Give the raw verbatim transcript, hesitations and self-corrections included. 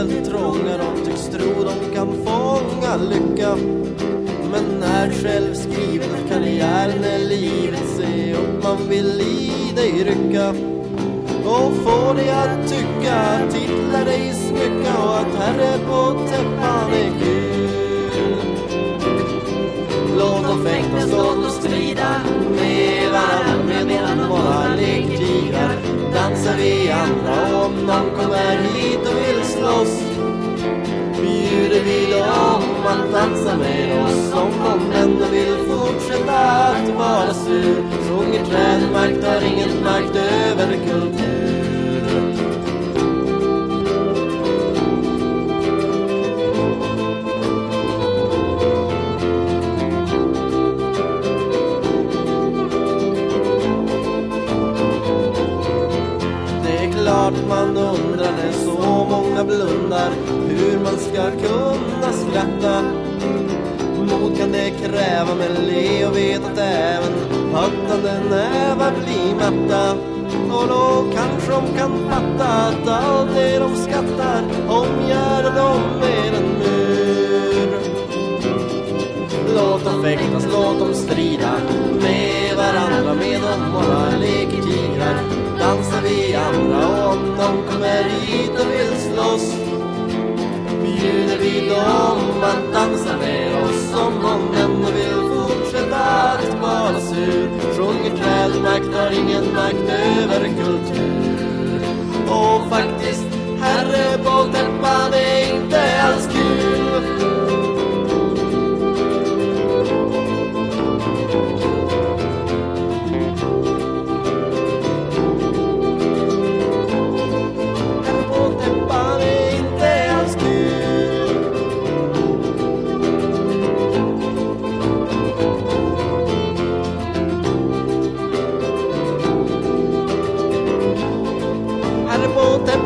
speciellt trånga. De tycks tro de kan fånga lycka, men när själv skriven karriären är livet. Se upp, man vill i dig rycka och få dig att tycka, titla dig smycka och att herre på täppan är kul. Låt dem fäktas, låt dem strida med varandra medan våra lektigrar. Dansar vi andra om de kommer hit och vill slåss. Bjuder vi dem att dansa med oss, om de ändå vill fortsätta att vara sur. Sjunger trädmakt har ingen makt över kulturen. Det är klart man undrar när så många blundar hur man ska kunna skratta. Mod kan det kräva, men le och vet att även höttande nävar blir matta. Och då kanske de kan fatta att allt det de skattar omgärdar dem med en mur. Låt dem fäktas, låt dem strida med varandra medan våra leker tigrar. Dansar vi andra om de kommer hit och vill slåss. Bjuder vi dem att dansa med oss, om de ändå vill fortsätta att vara sur. Sjunger trädmakt har ingen makt över kultur. Och faktiskt, herre på täppan är inte alls kul. På